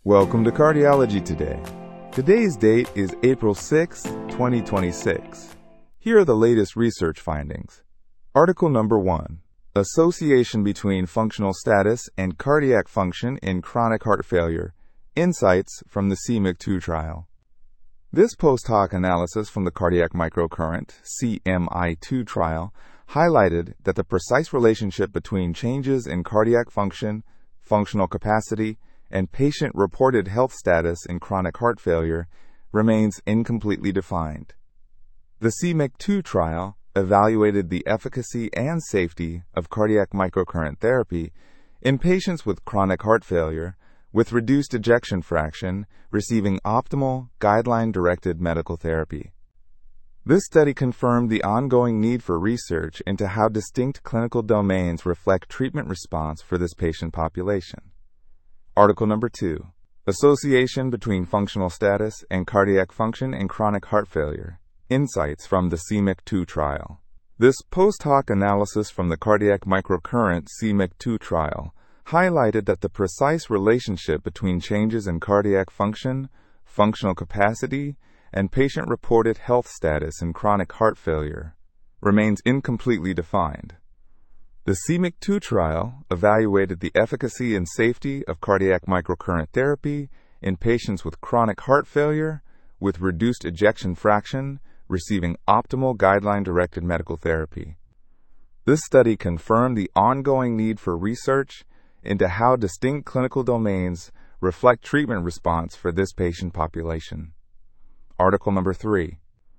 Welcome to Cardiology Today. Today's date is April 6, 2026. Here are the latest research findings. Article number 1. Association between functional status and cardiac function in chronic heart failure. Insights from the CMIC-2 trial. This post-hoc analysis from the cardiac microcurrent CMI-2 trial highlighted that the precise relationship between changes in cardiac function, functional capacity, and patient-reported health status in chronic heart failure remains incompletely defined. The CMIC-2 trial evaluated the efficacy and safety of cardiac microcurrent therapy in patients with chronic heart failure with reduced ejection fraction receiving optimal, guideline-directed medical therapy. This study confirmed the ongoing need for research into how distinct clinical domains reflect treatment response for this patient population. Article number 2. Association between functional status and cardiac function in chronic heart failure. Insights from the CMIC-2 trial. This post-hoc analysis from the cardiac microcurrent CMIC-2 trial highlighted that the precise relationship between changes in cardiac function, functional capacity, and patient-reported health status in chronic heart failure remains incompletely defined. The CMIC-2 trial evaluated the efficacy and safety of cardiac microcurrent therapy in patients with chronic heart failure with reduced ejection fraction receiving optimal guideline-directed medical therapy. This study confirmed the ongoing need for research into how distinct clinical domains reflect treatment response for this patient population. Article number 3.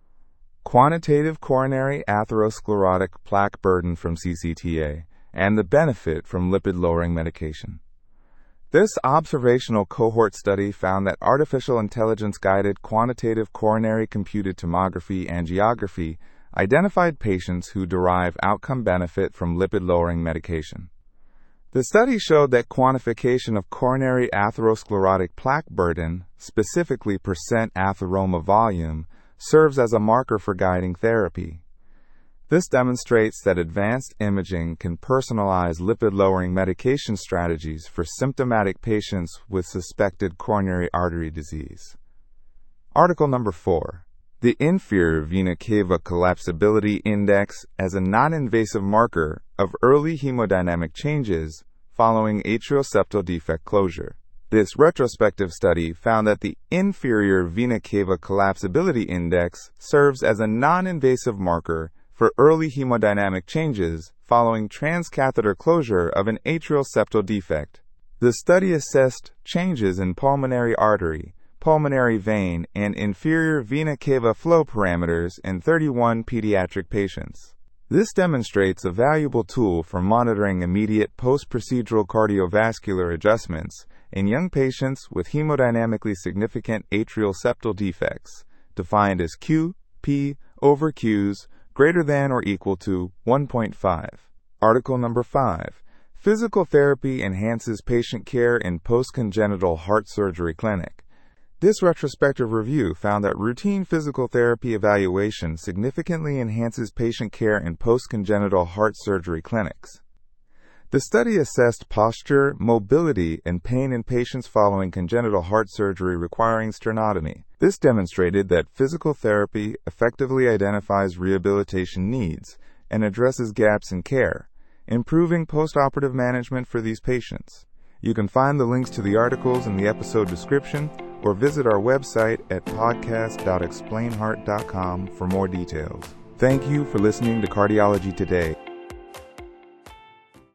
Quantitative coronary atherosclerotic plaque burden from CCTA and the benefit from lipid-lowering medication. This observational cohort study found that artificial intelligence-guided quantitative coronary computed tomography angiography identified patients who derive outcome benefit from lipid-lowering medication. The study showed that quantification of coronary atherosclerotic plaque burden, specifically percent atheroma volume, serves as a marker for guiding therapy. This demonstrates that advanced imaging can personalize lipid-lowering medication strategies for symptomatic patients with suspected coronary artery disease. Article number 4. The inferior vena cava collapsibility index as a non-invasive marker of early hemodynamic changes following atrial septal defect closure. This retrospective study found that the inferior vena cava collapsibility index serves as a non-invasive marker for early hemodynamic changes following transcatheter closure of an atrial septal defect. The study assessed changes in pulmonary artery, pulmonary vein, and inferior vena cava flow parameters in 31 pediatric patients. This demonstrates a valuable tool for monitoring immediate post-procedural cardiovascular adjustments in young patients with hemodynamically significant atrial septal defects, defined as Q, P over Qs greater than or equal to 1.5. Article number 5. Physical therapy enhances patient care in post-congenital heart surgery clinic. This retrospective review found that routine physical therapy evaluation significantly enhances patient care in post-congenital heart surgery clinics. The study assessed posture, mobility, and pain in patients following congenital heart surgery requiring sternotomy. This demonstrated that physical therapy effectively identifies rehabilitation needs and addresses gaps in care, improving postoperative management for these patients. You can find the links to the articles in the episode description or visit our website at podcast.explainheart.com for more details. Thank you for listening to Cardiology Today.